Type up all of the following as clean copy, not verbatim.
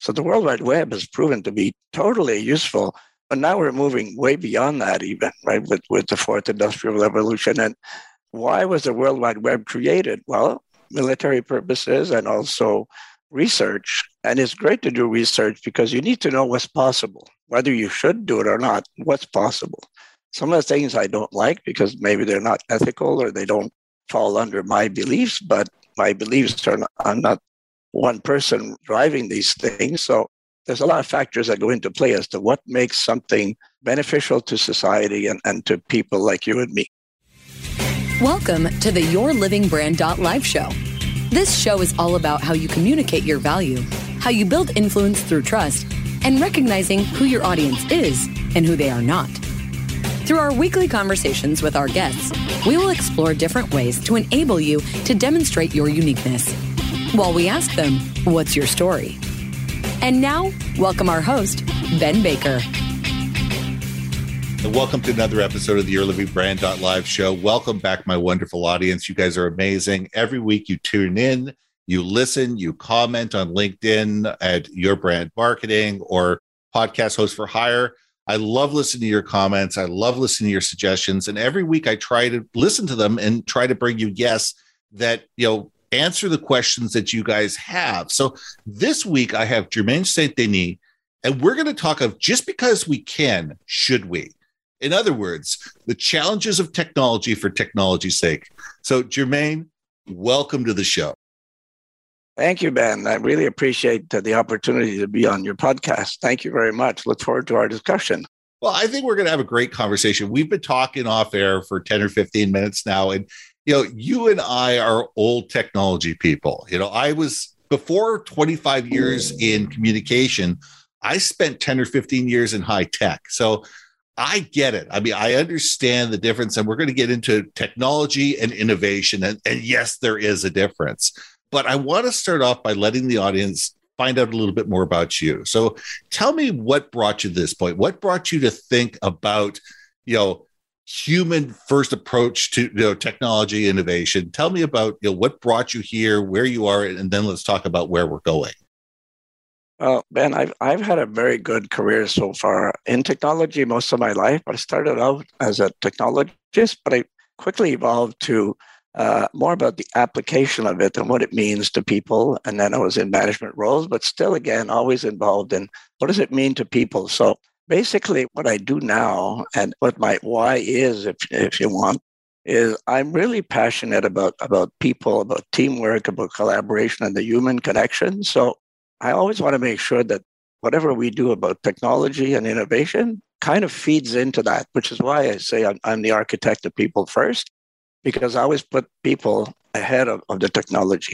So the World Wide Web has proven to be totally useful. But now we're moving way beyond that even, right, with the fourth industrial revolution. And why was the World Wide Web created? Well, military purposes and also research. And it's great to do research because you need to know what's possible, whether you should do it or not, what's possible. Some of the things I don't like because maybe they're not ethical or they don't fall under my beliefs, but my beliefs are not, I'm not one person driving these things. So there's a lot of factors that go into play as to what makes something beneficial to society and to people like you and me. Welcome to the Your Living Brand.live show. This show is all about how you communicate your value, how you build influence through trust, and recognizing who your audience is and who they are not. Through our weekly conversations with our guests, we will explore different ways to enable you to demonstrate your uniqueness. While we ask them, what's your story? And now, welcome our host, Ben Baker. And welcome to another episode of the Your Living Brand.live show. Welcome back, my wonderful audience. You guys are amazing. Every week you tune in, you listen, you comment on LinkedIn at Your Brand Marketing or Podcast Host for Hire. I love listening to your comments. I love listening to your suggestions. And every week I try to listen to them and try to bring you guests that, answer the questions that you guys have. So this week I have Germain Saint-Denis, and we're going to talk of just because we can, should we? In other words, the challenges of technology for technology's sake. So Germain, welcome to the show. Thank you, Ben. I really appreciate the opportunity to be on your podcast. Thank you very much. Look forward to our discussion. Well, I think we're going to have a great conversation. We've been talking off air for 10 or 15 minutes now, and you and I are old technology people. I was, before 25 years in communication, I spent 10 or 15 years in high tech. So I get it. I mean, I understand the difference, and we're going to get into technology and innovation. And yes, there is a difference. But I want to start off by letting the audience find out a little bit more about you. So tell me what brought you to this point. What brought you to think about, human first approach to technology innovation? Tell me about what brought you here, where you are, and then let's talk about where we're going. Well, Ben, I've had a very good career so far in technology most of my life. I started out as a technologist, but I quickly evolved to more about the application of it and what it means to people. And then I was in management roles, but still, again, always involved in what does it mean to people? So basically, what I do now and what my why is, if you want, is I'm really passionate about people, about teamwork, about collaboration and the human connection. So I always want to make sure that whatever we do about technology and innovation kind of feeds into that, which is why I say I'm the architect of people first, because I always put people ahead of the technology.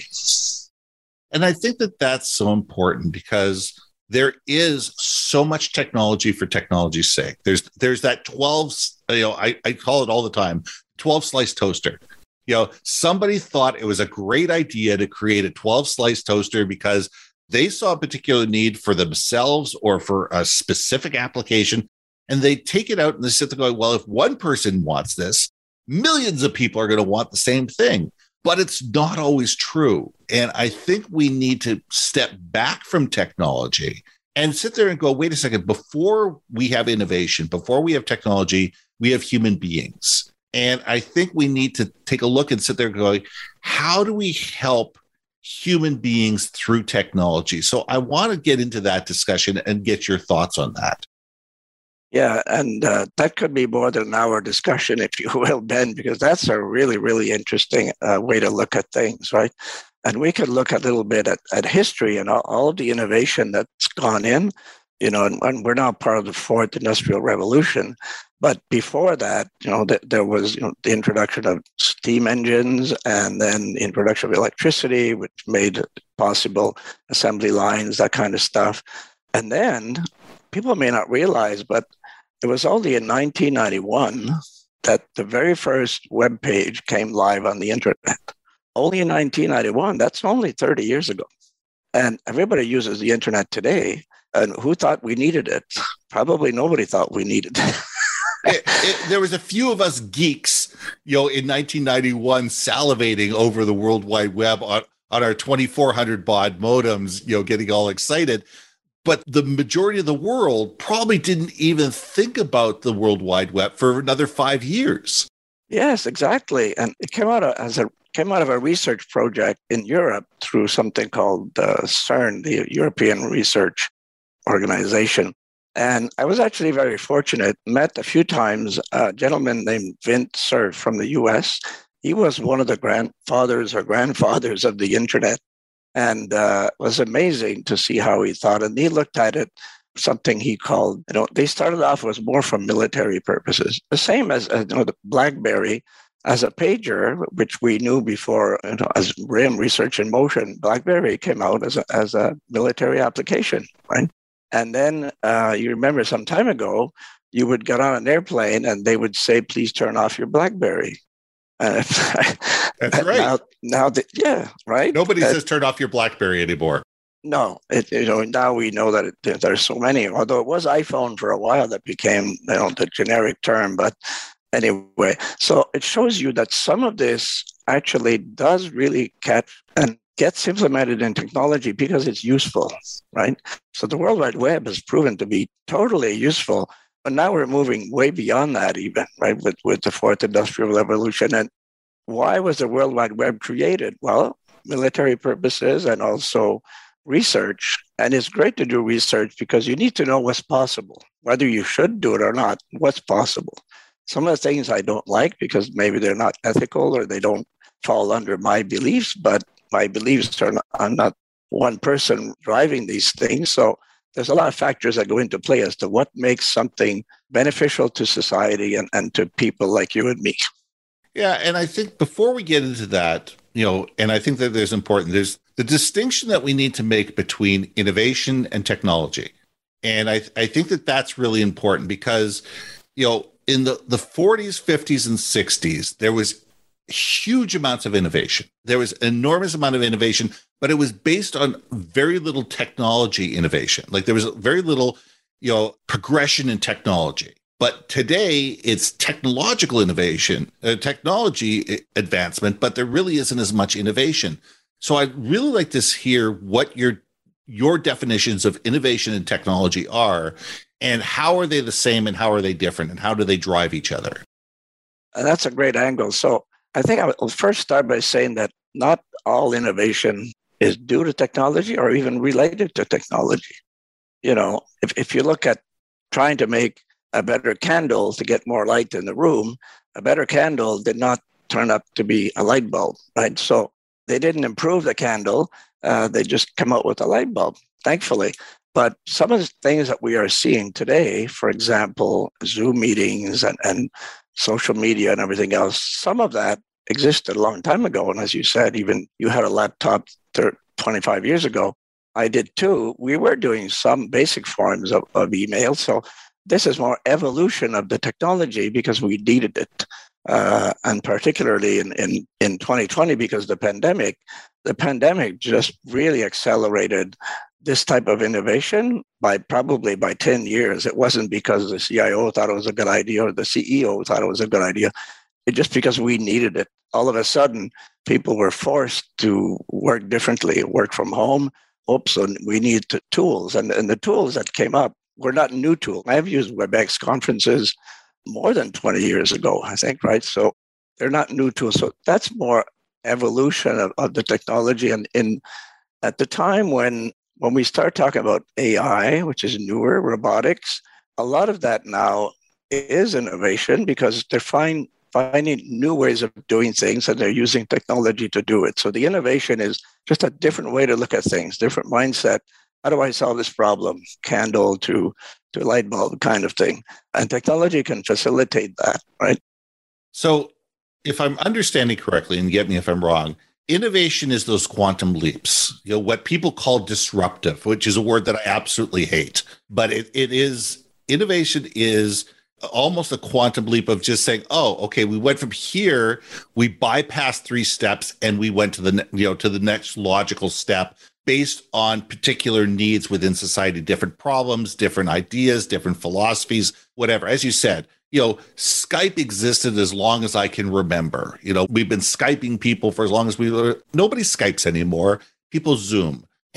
And I think that that's so important because there is so much technology for technology's sake. There's that 12, I call it all the time, 12 slice toaster. Somebody thought it was a great idea to create a 12 slice toaster because they saw a particular need for themselves or for a specific application. And they take it out and they sit there going, well, if one person wants this, millions of people are going to want the same thing. But it's not always true. And I think we need to step back from technology and sit there and go, wait a second, before we have innovation, before we have technology, we have human beings. And I think we need to take a look and sit there and go, how do we help human beings through technology? So I want to get into that discussion and get your thoughts on that. Yeah, and that could be more than an hour discussion, if you will, Ben, because that's a really, really interesting way to look at things, right? And we could look a little bit at history and all of the innovation that's gone in, and we're now part of the fourth industrial revolution. But before that, there was the introduction of steam engines and then the introduction of electricity, which made possible assembly lines, that kind of stuff. And then people may not realize, but it was only in 1991 that the very first web page came live on the internet. Only in 1991. That's only 30 years ago. And everybody uses the internet today. And who thought we needed it? Probably nobody thought we needed it. There was a few of us geeks, in 1991 salivating over the World Wide Web on our 2400 baud modems, getting all excited. But the majority of the world probably didn't even think about the World Wide Web for another 5 years. Yes, exactly. And it came out of a research project in Europe through something called CERN, the European Research Organization. And I was actually very fortunate, met a few times a gentleman named Vint Cerf from the US. He was one of the grandfathers of the internet. And it was amazing to see how he thought. And he looked at it, something he called, they started off was more for military purposes. The same as the BlackBerry as a pager, which we knew before, as RIM, Research in Motion. BlackBerry came out as a military application, right? And then you remember some time ago, you would get on an airplane and they would say, please turn off your BlackBerry. That's right. Yeah, right. Nobody says turn off your BlackBerry anymore. No, now we know that there's so many. Although it was iPhone for a while, that became the generic term. But anyway, so it shows you that some of this actually does really catch and gets implemented in technology because it's useful, right? So the World Wide Web has proven to be totally useful. But now we're moving way beyond that even, right, with the fourth industrial revolution. And why was the World Wide Web created? Well, military purposes and also research. And it's great to do research because you need to know what's possible, whether you should do it or not, what's possible. Some of the things I don't like because maybe they're not ethical or they don't fall under my beliefs, but my beliefs are not, I'm not one person driving these things. So there's a lot of factors that go into play as to what makes something beneficial to society and to people like you and me. Yeah, and I think before we get into that, and I think that there's the distinction that we need to make between innovation and technology. And I think that that's really important because, in the 40s, 50s, and 60s, there was huge amounts of innovation. There was an enormous amount of innovation, but it was based on very little technology innovation. Like there was very little, progression in technology. But today it's technological innovation, technology advancement, but there really isn't as much innovation. So I'd really like to hear what your definitions of innovation and technology are, and how are they the same and how are they different and how do they drive each other? That's a great angle. So I think I will first start by saying that not all innovation is due to technology or even related to technology. If you look at trying to make a better candle to get more light in the room, a better candle did not turn up to be a light bulb, right? So they didn't improve the candle. They just come out with a light bulb, thankfully. But some of the things that we are seeing today, for example, Zoom meetings and social media and everything else, some of that existed a long time ago. And as you said, even you had a laptop 25 years ago. I did too. We were doing some basic forms of email. So this is more evolution of the technology because we needed it. And particularly in 2020, because the pandemic just really accelerated this type of innovation by 10 years. It wasn't because the CIO thought it was a good idea or the CEO thought it was a good idea. It's just because we needed it. All of a sudden, people were forced to work differently, work from home. So we need tools. And the tools that came up were not new tools. I've used WebEx conferences more than 20 years ago, I think, right? So they're not new tools. So that's more evolution of the technology. And at the time when we start talking about AI, which is newer, robotics, a lot of that now is innovation because they're finding new ways of doing things and they're using technology to do it. So the innovation is just a different way to look at things, different mindset. How do I solve this problem? Candle to light bulb kind of thing. And technology can facilitate that, right? So if I'm understanding correctly, and get me if I'm wrong, innovation is those quantum leaps, what people call disruptive, which is a word that I absolutely hate. But innovation is almost a quantum leap of just saying, oh, okay, we went from here, we bypassed 3 steps, and we went to the next logical step based on particular needs within society, different problems, different ideas, different philosophies, whatever. As you said, Skype existed as long as I can remember. We've been Skyping people for as long as nobody Skypes anymore. People Zoom.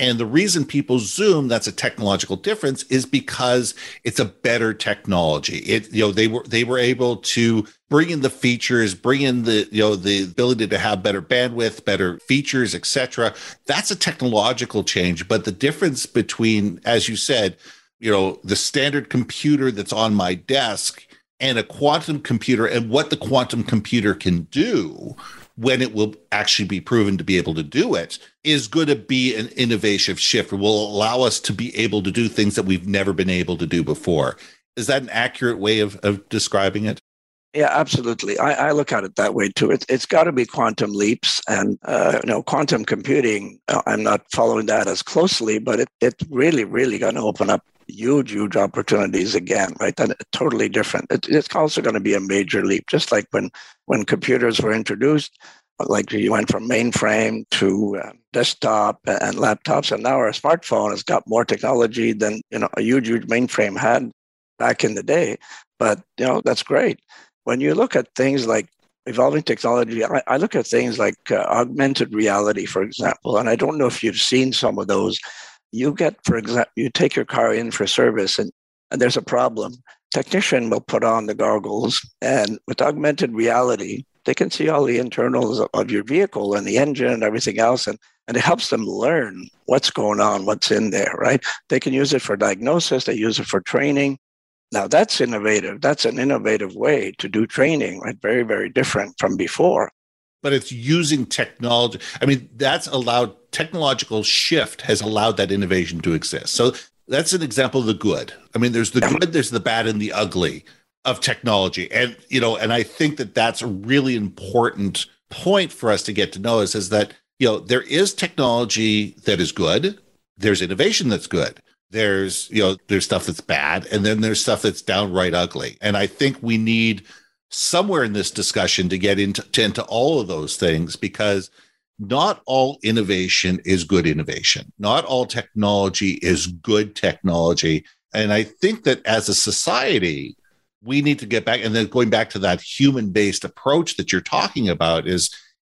And the reason people Zoom, that's a technological difference, is because it's a better technology. They were able to bring in the features, bring in the ability to have better bandwidth, better features, etc. That's a technological change. But the difference between, as you said, the standard computer that's on my desk and a quantum computer, and what the quantum computer can do when it will actually be proven to be able to do it, is going to be an innovative shift. It will allow us to be able to do things that we've never been able to do before. Is that an accurate way of describing it? Yeah, absolutely. I look at it that way too. It's got to be quantum leaps, and quantum computing. I'm not following that as closely, but it's really, really going to open up huge opportunities again, right? And totally different. It's also going to be a major leap, just like when computers were introduced. Like you went from mainframe to desktop and laptops, and now our smartphone has got more technology than a huge mainframe had back in the day. But that's great. When you look at things like evolving technology, I look at things like augmented reality, for example, and I don't know if you've seen some of those. You get, for example, you take your car in for service and there's a problem. Technician will put on the goggles, and with augmented reality, they can see all the internals of your vehicle and the engine and everything else. And it helps them learn what's going on, what's in there, right? They can use it for diagnosis. They use it for training. Now that's innovative. That's an innovative way to do training, right? Very, very different from before. But it's using technology. I mean, technological shift has allowed that innovation to exist. So that's an example of the good. I mean, there's the good, there's the bad, and the ugly of technology. And, and I think that that's a really important point for us to get to know is that, there is technology that is good. There's innovation that's good. There's stuff that's bad. And then there's stuff that's downright ugly. And I think we need somewhere in this discussion to get into all of those things, because not all innovation is good innovation. Not all technology is good technology. And I think that as a society, we need to get back, and then going back to that human-based approach that you're talking about is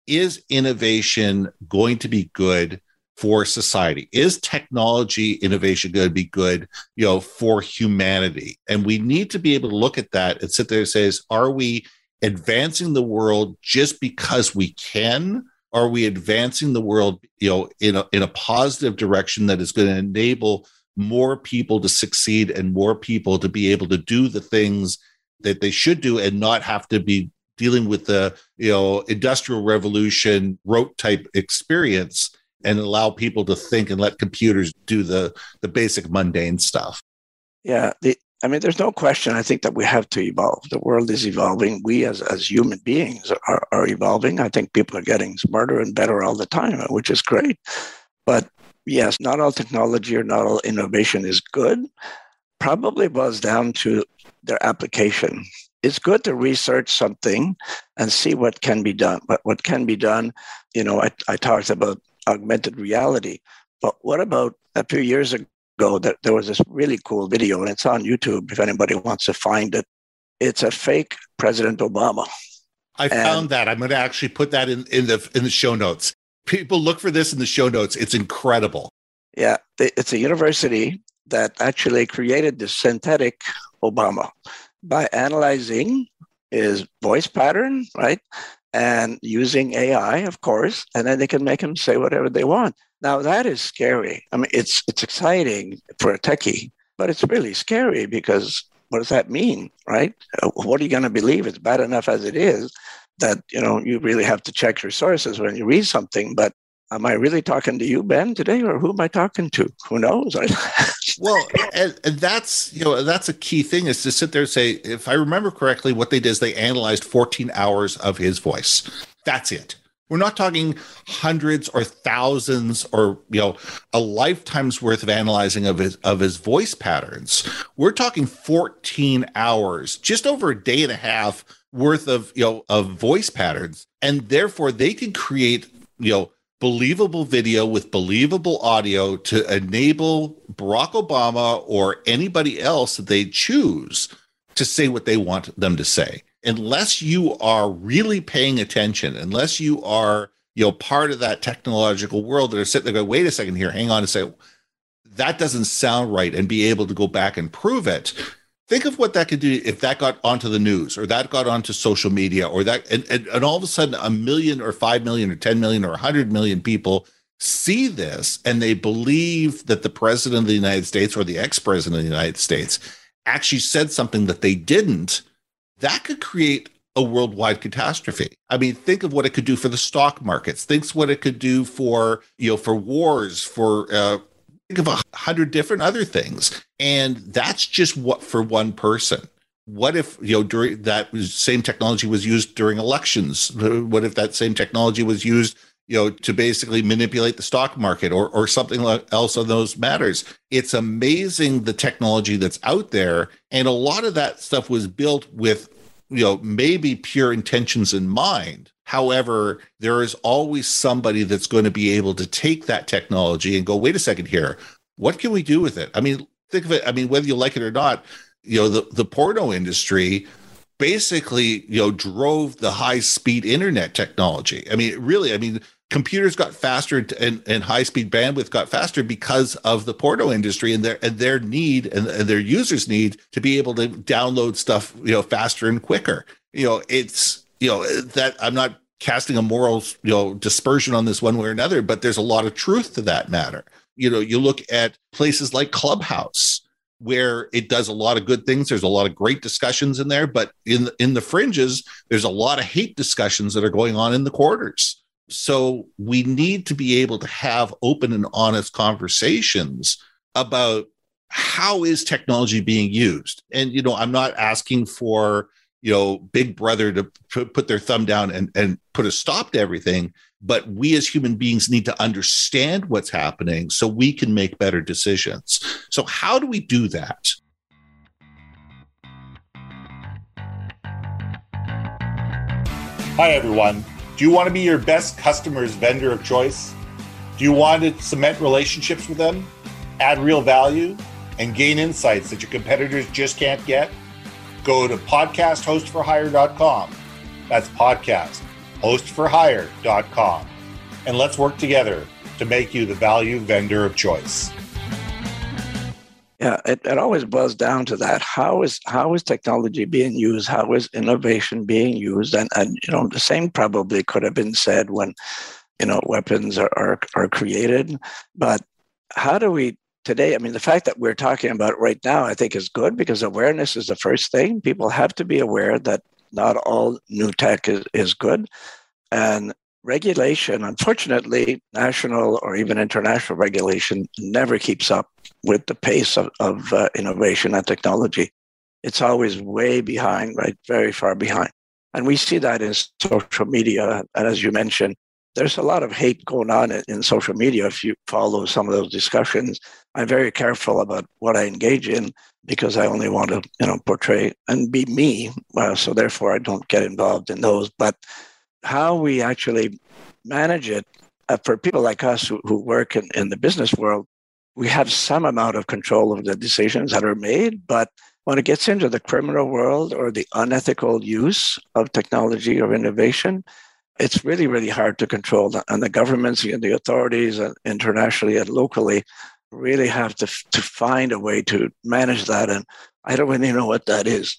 innovation going to be good for society? Is technology innovation going to be good, for humanity? And we need to be able to look at that and sit there and say, are we advancing the world just because we can? Are we advancing the world, in a positive direction that is going to enable more people to succeed and more people to be able to do the things that they should do and not have to be dealing with the, industrial revolution rote type experience, and allow people to think and let computers do the basic mundane stuff? Yeah. There's no question. I think that we have to evolve. The world is evolving. We as human beings are evolving. I think people are getting smarter and better all the time, which is great. But yes, not all technology or not all innovation is good. Probably boils down to their application. It's good to research something and see what can be done. But what can be done, I talked about augmented reality. But what about a few years ago that there was this really cool video, and it's on YouTube if anybody wants to find it. It's a fake President Obama. I found that. I'm going to actually put that in the show notes. People look for this in the show notes. It's incredible. Yeah, it's a university that actually created this synthetic Obama by analyzing his voice pattern, right? And using AI, of course, and then they can make him say whatever they want. Now, that is scary. I mean, it's exciting for a techie, but it's really scary because what does that mean, right? What are you going to believe? It's bad enough as it is that, you really have to check your sources when you read something. But am I really talking to you, Ben, today, or who am I talking to? Who knows? Well, and that's, that's a key thing, is to sit there and say, if I remember correctly, what they did is they analyzed 14 hours of his voice. That's it. We're not talking hundreds or thousands or, a lifetime's worth of analyzing of his voice patterns. We're talking 14 hours, just over a day and a half worth of, of voice patterns. And therefore they can create, believable video with believable audio to enable Barack Obama or anybody else that they choose to say what they want them to say. Unless you are really paying attention, unless you are part of that technological world that are sitting there going, wait a second here, hang on and say, that doesn't sound right, and be able to go back and prove it. Think of what that could do if that got onto the news, or that got onto social media, or that, and all of a sudden 1 million or 5 million or 10 million or 100 million people see this, and they believe that the president of the United States or the ex-president of the United States actually said something that they didn't. That could create a worldwide catastrophe. I mean, think of what it could do for the stock markets. Think what it could do for, for wars, for think of 100 different other things. And that's just what for one person. What if, during that same technology was used during elections? What if that same technology was used, to basically manipulate the stock market or something else on those matters? It's amazing the technology that's out there. And a lot of that stuff was built with, maybe pure intentions in mind. However, there is always somebody that's going to be able to take that technology and go, wait a second here, what can we do with it? I mean, think of it. I mean, whether you like it or not, the porno industry basically, drove the high-speed internet technology. I mean, really, computers got faster and high-speed bandwidth got faster because of the porno industry and their need and their users' need to be able to download stuff, faster and quicker. It's, that I'm not casting a moral, dispersion on this one way or another, but there's a lot of truth to that matter. You look at places like Clubhouse, where it does a lot of good things. There's a lot of great discussions in there, but in the fringes, there's a lot of hate discussions that are going on in the corners. So we need to be able to have open and honest conversations about how is technology being used. And, I'm not asking for, Big Brother to put their thumb down and put a stop to everything. But we as human beings need to understand what's happening so we can make better decisions. So how do we do that? Hi, everyone. Do you want to be your best customer's vendor of choice? Do you want to cement relationships with them, add real value, and gain insights that your competitors just can't get? Go to podcasthostforhire.com. That's podcasthostforhire.com. And let's work together to make you the value vendor of choice. Yeah, it always boils down to that. How is technology being used? How is innovation being used? And the same probably could have been said when, weapons are created. But how do we today? The fact that we're talking about it right now, I think is good, because awareness is the first thing. People have to be aware that not all new tech is good. And regulation, unfortunately, national or even international regulation never keeps up with the pace of innovation and technology. It's always way behind, right? Very far behind. And we see that in social media. And as you mentioned, there's a lot of hate going on in social media. If you follow some of those discussions, I'm very careful about what I engage in, because I only want to, portray and be me. So therefore, I don't get involved in those. But how we actually manage it, for people like us who work in the business world, we have some amount of control of the decisions that are made. But when it gets into the criminal world or the unethical use of technology or innovation, it's really, really hard to control. And the governments and the authorities internationally and locally really have to find a way to manage that. And I don't really know what that is.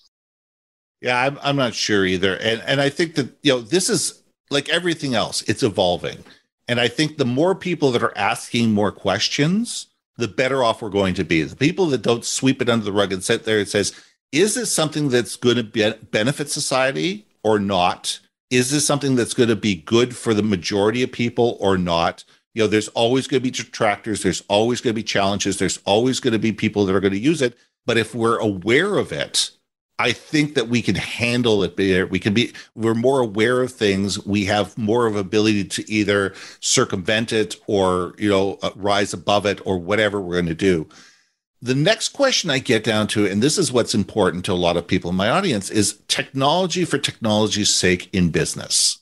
Yeah, I'm not sure either. And I think that, this is like everything else, it's evolving. And I think the more people that are asking more questions, the better off we're going to be. The people that don't sweep it under the rug and sit there and says, is this something that's going to benefit society or not? Is this something that's going to be good for the majority of people or not? There's always going to be detractors. There's always going to be challenges. There's always going to be people that are going to use it. But if we're aware of it, I think that we can handle it better. We're more aware of things. We have more of ability to either circumvent it or, rise above it or whatever we're going to do. The next question I get down to, and this is what's important to a lot of people in my audience, is technology for technology's sake in business.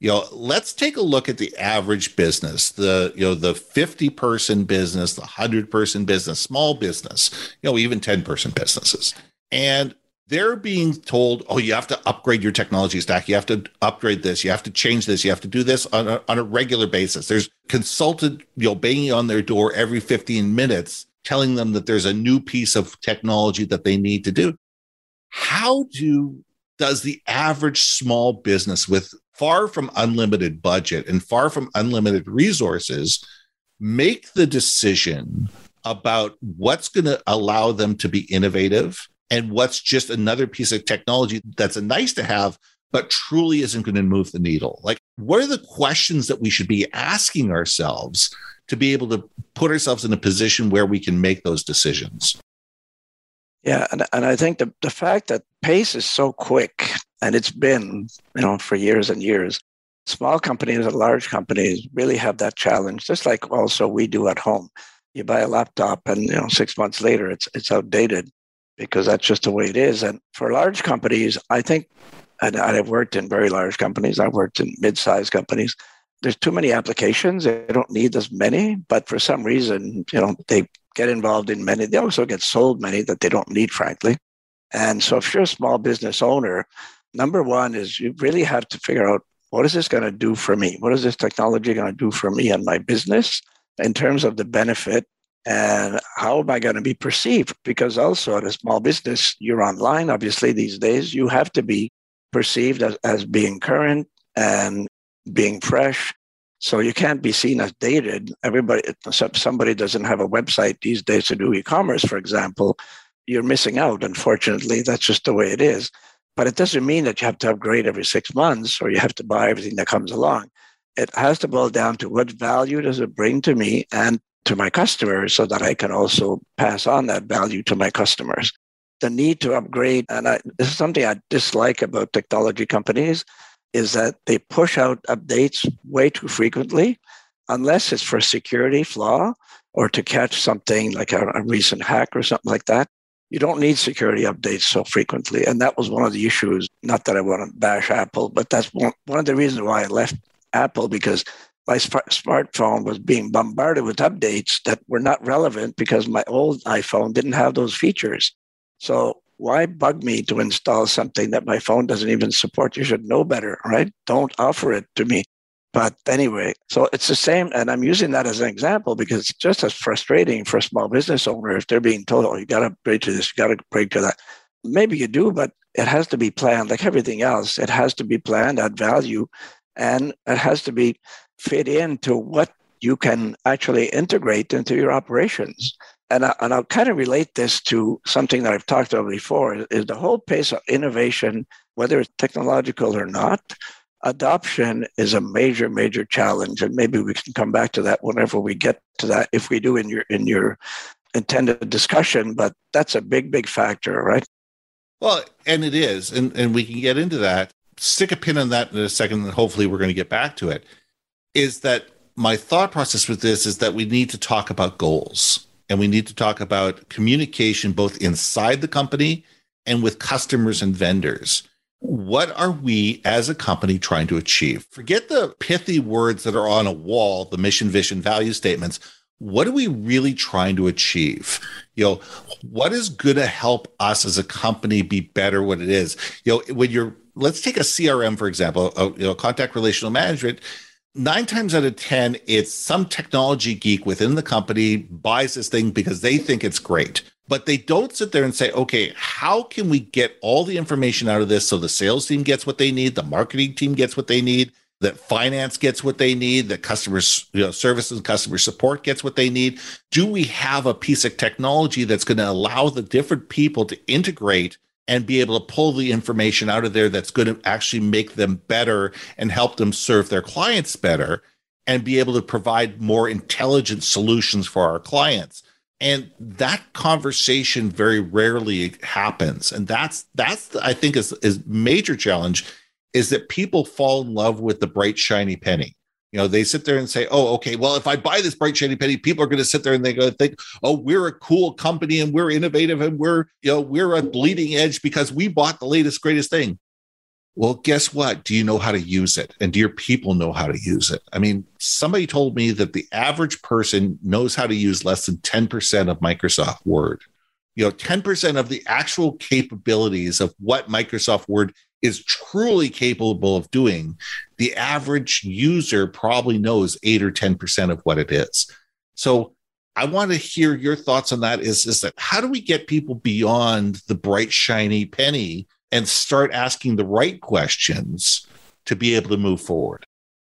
Let's take a look at the average business, the 50-person business, the 100-person business, small business, even 10-person businesses. And they're being told, oh, you have to upgrade your technology stack. You have to upgrade this. You have to change this. You have to do this on a regular basis. There's consultant, banging on their door every 15 minutes, telling them that there's a new piece of technology that they need to do. How does the average small business with far from unlimited budget and far from unlimited resources make the decision about what's going to allow them to be innovative and what's just another piece of technology that's a nice to have, but truly isn't going to move the needle? Like, what are the questions that we should be asking ourselves to be able to put ourselves in a position where we can make those decisions? Yeah, and I think the fact that pace is so quick, and it's been, for years and years, small companies and large companies really have that challenge, just like also we do at home. You buy a laptop and 6 months later it's outdated because that's just the way it is. And for large companies, I think, and I've worked in very large companies, I've worked in mid-sized companies, there's too many applications. They don't need as many, but for some reason, they get involved in many. They also get sold many that they don't need, frankly. And so if you're a small business owner, number one is you really have to figure out, what is this going to do for me? What is this technology going to do for me and my business in terms of the benefit? And how am I going to be perceived? Because also at a small business, you're online, obviously, these days. You have to be perceived as being current and being fresh. So you can't be seen as dated. Somebody doesn't have a website these days to do e-commerce, for example, you're missing out. Unfortunately, that's just the way it is. But it doesn't mean that you have to upgrade every 6 months or you have to buy everything that comes along. It has to boil down to what value does it bring to me and to my customers so that I can also pass on that value to my customers. The need to upgrade, and this is something I dislike about technology companies, is that they push out updates way too frequently, unless it's for a security flaw or to catch something like a recent hack or something like that. You don't need security updates so frequently. And that was one of the issues, not that I want to bash Apple, but that's one of the reasons why I left Apple, because my smartphone was being bombarded with updates that were not relevant because my old iPhone didn't have those features. So why bug me to install something that my phone doesn't even support? You should know better, right? Don't offer it to me. But anyway, so it's the same. And I'm using that as an example because it's just as frustrating for a small business owner if they're being told, oh, you got to upgrade to this, you got to upgrade to that. Maybe you do, but it has to be planned like everything else. It has to be planned, add value, and it has to be fit into what you can actually integrate into your operations. And I'll kind of relate this to something that I've talked about before, is the whole pace of innovation, whether it's technological or not. Adoption is a major, major challenge. And maybe we can come back to that whenever we get to that, if we do in your intended discussion. But that's a big, big factor, right? Well, and it is. And we can get into that. Stick a pin on that in a second, and hopefully we're going to get back to it. Is that my thought process with this is that we need to talk about goals. And we need to talk about communication both inside the company and with customers and vendors. What are we as a company trying to achieve? Forget the pithy words that are on a wall, the mission, vision, value statements. What are we really trying to achieve? What is going to help us as a company be better what it is? Let's take a CRM, for example, contact relational management. 9 times out of 10, it's some technology geek within the company buys this thing because they think it's great. But they don't sit there and say, okay, how can we get all the information out of this so the sales team gets what they need, the marketing team gets what they need, that finance gets what they need, that customer services and customer support gets what they need? Do we have a piece of technology that's going to allow the different people to integrate and be able to pull the information out of there that's going to actually make them better and help them serve their clients better and be able to provide more intelligent solutions for our clients? And that conversation very rarely happens. And that's I think is major challenge, is that people fall in love with the bright, shiny penny. They sit there and say, oh, okay, well, if I buy this bright, shiny penny, people are going to sit there and they're going to think, oh, we're a cool company and we're innovative and we're a bleeding edge because we bought the latest, greatest thing. Well, guess what? Do you know how to use it? And do your people know how to use it? I mean, somebody told me that the average person knows how to use less than 10% of Microsoft Word. 10% of the actual capabilities of what Microsoft Word is truly capable of doing, the average user probably knows 8 or 10% of what it is. So I want to hear your thoughts on that. Is that how do we get people beyond the bright, shiny penny and start asking the right questions to be able to move forward?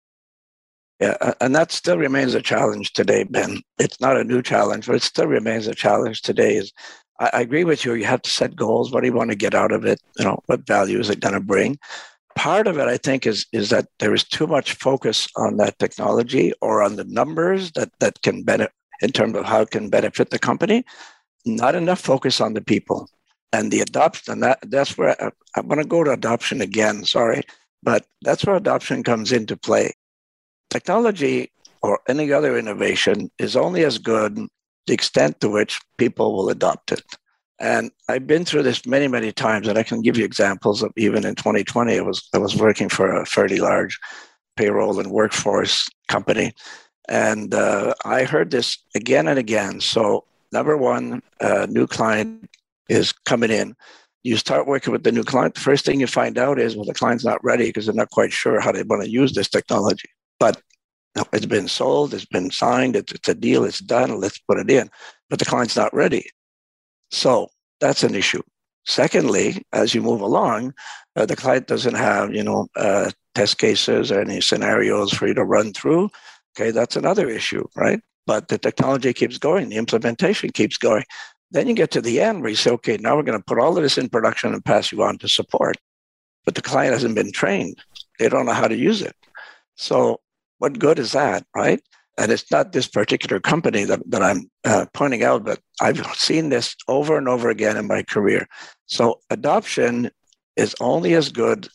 Yeah, and that still remains a challenge today, Ben. It's not a new challenge, but it still remains a challenge today. I agree with you. You have to set goals. What do you want to get out of it? What value is it going to bring? Part of it, I think, is that there is too much focus on that technology or on the numbers that can benefit in terms of how it can benefit the company. Not enough focus on the people and the adoption. And that's where I want to go to adoption again. Sorry, but that's where adoption comes into play. Technology or any other innovation is only as good the extent to which people will adopt it. And I've been through this many, many times, and I can give you examples of even in 2020, I was working for a fairly large payroll and workforce company. And I heard this again and again. So number one, a new client is coming in. You start working with the new client. The first thing you find out is, well, the client's not ready because they're not quite sure how they want to use this technology. But it's been sold, it's been signed, it's a deal, it's done, let's put it in. But the client's not ready. So that's an issue. Secondly, as you move along, the client doesn't have, test cases or any scenarios for you to run through. Okay, that's another issue, right? But the technology keeps going, the implementation keeps going. Then you get to the end where you say, okay, now we're going to put all of this in production and pass you on to support. But the client hasn't been trained. They don't know how to use it. So what good is that, right? And it's not this particular company that I'm pointing out, but I've seen this over and over again in my career. So adoption is only as good,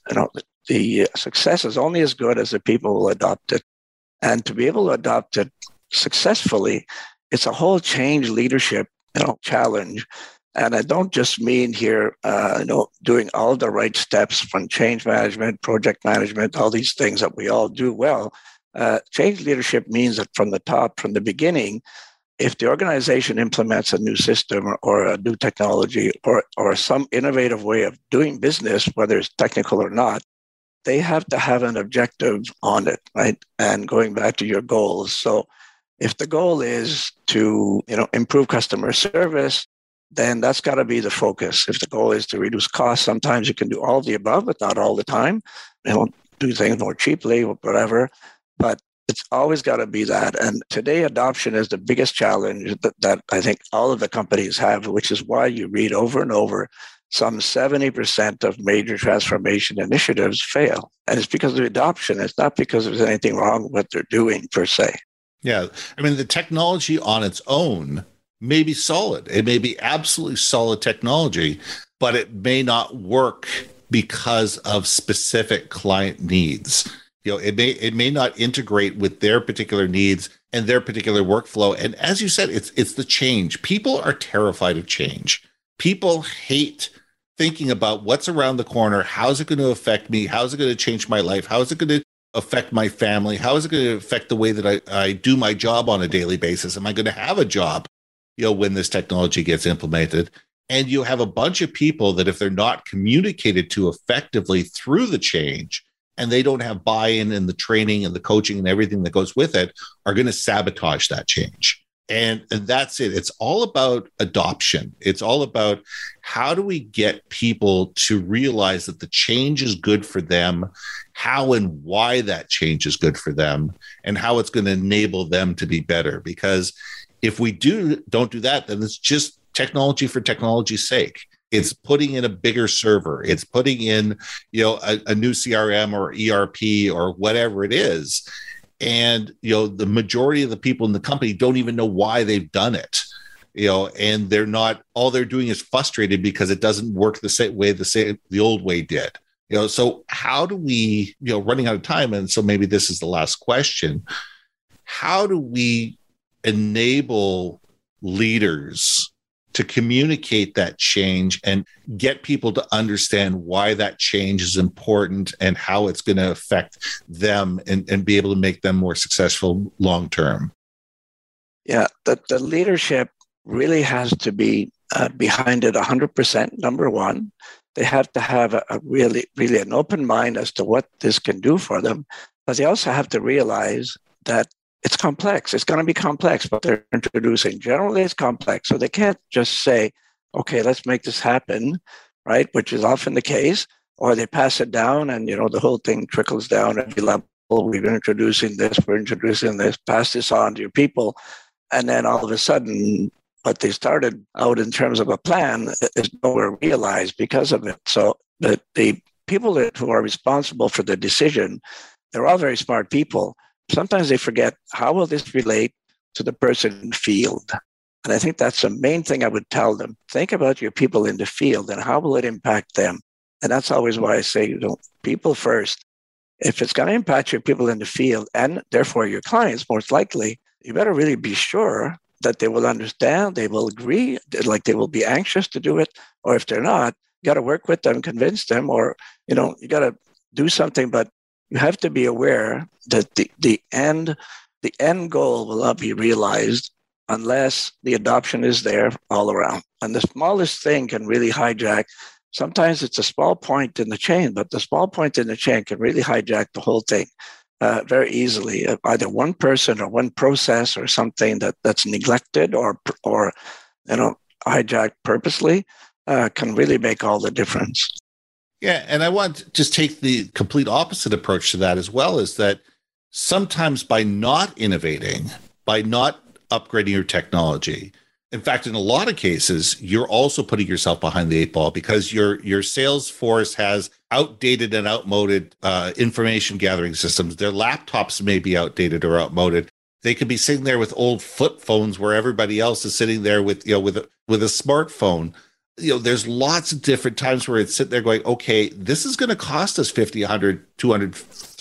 the success is only as good as the people who adopt it. And to be able to adopt it successfully, it's a whole change leadership, challenge. And I don't just mean here, doing all the right steps from change management, project management, all these things that we all do well. Change leadership means that from the top, from the beginning, if the organization implements a new system or a new technology or some innovative way of doing business, whether it's technical or not, they have to have an objective on it, right? And going back to your goals. So if the goal is to, improve customer service, then that's got to be the focus. If the goal is to reduce costs, sometimes you can do all of the above, but not all the time. Do things more cheaply or whatever. But it's always got to be that. And today, adoption is the biggest challenge that I think all of the companies have, which is why you read over and over, some 70% of major transformation initiatives fail. And it's because of adoption. It's not because there's anything wrong with what they're doing per se. Yeah. I mean, the technology on its own may be solid. It may be absolutely solid technology, but it may not work because of specific client needs. It may not integrate with their particular needs and their particular workflow. And as you said, it's the change. People are terrified of change. People hate thinking about what's around the corner. How's it going to affect me? How's it going to change my life? How is it going to affect my family? How is it going to affect the way that I do my job on a daily basis? Am I going to have a job, when this technology gets implemented? And you have a bunch of people that if they're not communicated to effectively through the change, and they don't have buy-in and the training and the coaching and everything that goes with it, are going to sabotage that change. And that's it. It's all about adoption. It's all about how do we get people to realize that the change is good for them, how and why that change is good for them, and how it's going to enable them to be better. Because if we don't do that, then it's just technology for technology's sake. It's putting in a bigger server. It's putting in, a new CRM or ERP or whatever it is. And, the majority of the people in the company don't even know why they've done it, and all they're doing is frustrated because it doesn't work the same way the old way did. So how do we, running out of time, and so maybe this is the last question, how do we enable leaders to communicate that change and get people to understand why that change is important and how it's going to affect them and be able to make them more successful long term? Yeah, the leadership really has to be behind it 100%, number one. They have to have a really, really an open mind as to what this can do for them. But they also have to realize that it's complex. It's going to be complex, what they're introducing. Generally, it's complex. So they can't just say, okay, let's make this happen, right? Which is often the case. Or they pass it down and, the whole thing trickles down at every level. We're introducing this, pass this on to your people. And then all of a sudden, what they started out in terms of a plan is nowhere realized because of it. So the people who are responsible for the decision, they're all very smart people. Sometimes they forget, how will this relate to the person in the field? And I think that's the main thing I would tell them. Think about your people in the field and how will it impact them? And that's always why I say, people first. If it's going to impact your people in the field and therefore your clients, most likely, you better really be sure that they will understand, they will agree, like they will be anxious to do it. Or if they're not, you got to work with them, convince them, or, you got to do something. But you have to be aware that the end goal will not be realized unless the adoption is there all around. And the smallest thing can really hijack. Sometimes it's a small point in the chain, but the small point in the chain can really hijack the whole thing very easily. Either one person or one process or something that's neglected or hijacked purposely can really make all the difference. Yeah, and I want to just take the complete opposite approach to that as well, is that sometimes by not innovating, by not upgrading your technology, in fact, in a lot of cases, you're also putting yourself behind the eight ball because your sales force has outdated and outmoded information gathering systems. Their laptops may be outdated or outmoded. They could be sitting there with old flip phones where everybody else is sitting there with a smartphone. There's lots of different times where it's sitting there going, okay, this is going to cost us $50, $100, $200,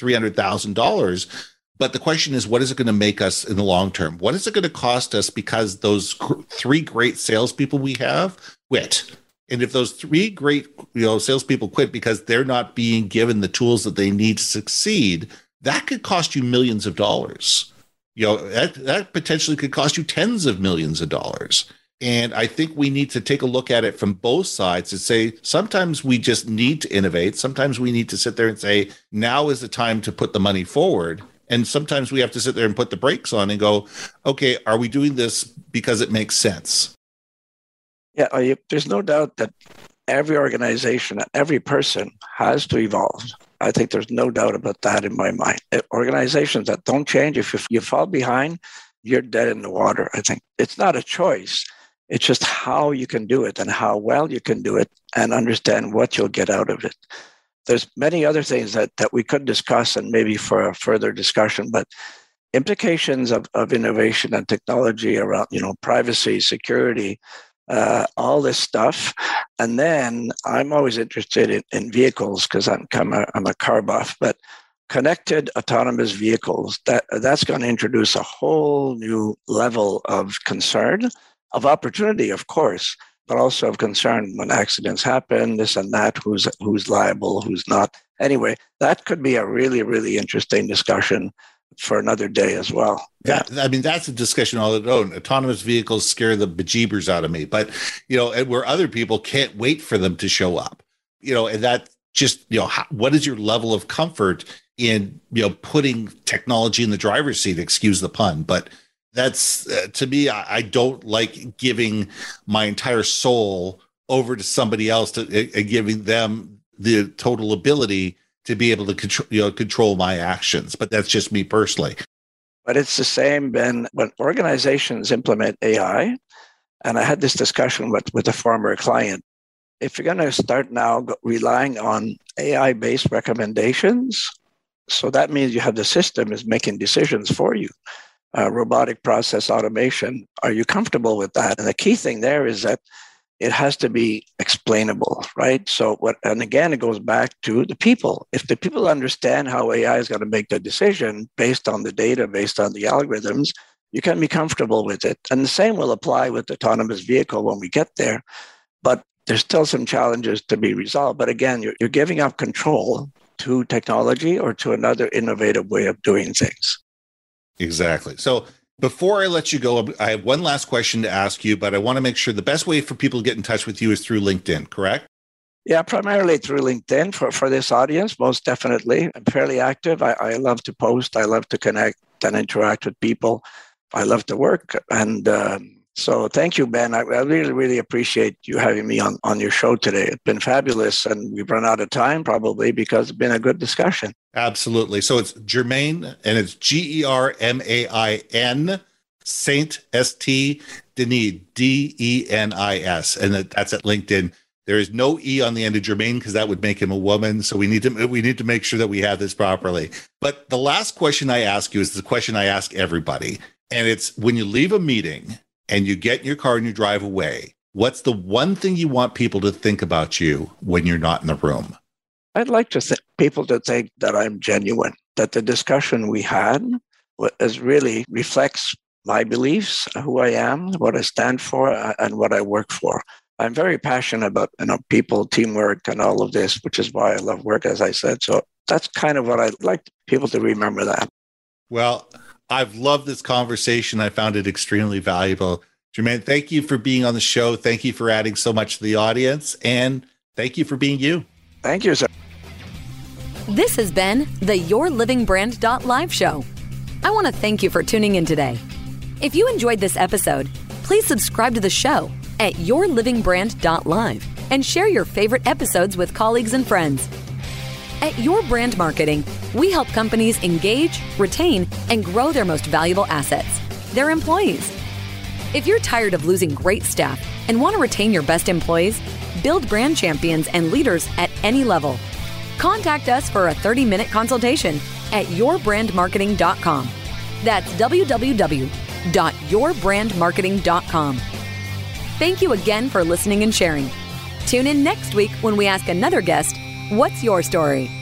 $300,000. But the question is, what is it going to make us in the long term? What is it going to cost us because those three great salespeople we have quit? And if those three great salespeople quit because they're not being given the tools that they need to succeed, that could cost you millions of dollars. That potentially could cost you tens of millions of dollars. And I think we need to take a look at it from both sides and say, sometimes we just need to innovate. Sometimes we need to sit there and say, now is the time to put the money forward. And sometimes we have to sit there and put the brakes on and go, okay, are we doing this because it makes sense? Yeah, there's no doubt that every organization and every person has to evolve. I think there's no doubt about that in my mind. Organizations that don't change, if you fall behind, you're dead in the water. I think it's not a choice. It's just how you can do it and how well you can do it and understand what you'll get out of it. There's many other things that we could discuss and maybe for a further discussion, but implications of innovation and technology around, privacy, security, all this stuff. And then I'm always interested in vehicles because I'm a car buff, but connected autonomous vehicles, that's going to introduce a whole new level of concern, of opportunity, of course, but also of concern when accidents happen, this and that, who's liable, who's not. Anyway, that could be a really, really interesting discussion for another day as well. Yeah, I mean, that's a discussion all its own. Autonomous vehicles scare the bejeebers out of me, but, and where other people can't wait for them to show up, and that just, what is your level of comfort in, putting technology in the driver's seat, excuse the pun, but that's to me, I don't like giving my entire soul over to somebody else and giving them the total ability to be able to control my actions. But that's just me personally. But it's the same, Ben, when organizations implement AI, and I had this discussion with a former client. If you're going to start now relying on AI-based recommendations, so that means you have the system is making decisions for you. Robotic process automation. Are you comfortable with that? And the key thing there is that it has to be explainable, right? So and again, it goes back to the people. If the people understand how AI is going to make the decision based on the data, based on the algorithms, you can be comfortable with it. And the same will apply with autonomous vehicle when we get there. But there's still some challenges to be resolved. But again, you're giving up control to technology or to another innovative way of doing things. Exactly. So Before I let you go, I have one last question to ask you, but I want to make sure the best way for people to get in touch with you is through LinkedIn, correct? Yeah, primarily through LinkedIn for this audience, most definitely. I'm fairly active. I love to post. I love to connect and interact with people. I love to work. And so thank you, Ben. I really, really appreciate you having me on your show today. It's been fabulous. And we've run out of time probably because it's been a good discussion. Absolutely. So it's Germain, and it's Germain, Saint, St, Denis, Denis. And that's at LinkedIn. There is no E on the end of Germain because that would make him a woman. So we need to make sure that we have this properly. But the last question I ask you is the question I ask everybody. And it's when you leave a meeting and you get in your car and you drive away, what's the one thing you want people to think about you when you're not in the room? I'd like people to think that I'm genuine, that the discussion we had really reflects my beliefs, who I am, what I stand for, and what I work for. I'm very passionate about people, teamwork, and all of this, which is why I love work, as I said. So that's kind of what I'd like people to remember that. Well, I've loved this conversation. I found it extremely valuable. Germain, thank you for being on the show. Thank you for adding so much to the audience. And thank you for being you. Thank you, sir. This has been the YourLivingBrand.live show. I want to thank you for tuning in today. If you enjoyed this episode, please subscribe to the show at YourLivingBrand.live and share your favorite episodes with colleagues and friends. At Your Brand Marketing, we help companies engage, retain, and grow their most valuable assets, their employees. If you're tired of losing great staff and want to retain your best employees, build brand champions and leaders at any level, contact us for a 30-minute consultation at yourbrandmarketing.com. That's www.yourbrandmarketing.com. Thank you again for listening and sharing. Tune in next week when we ask another guest, what's your story?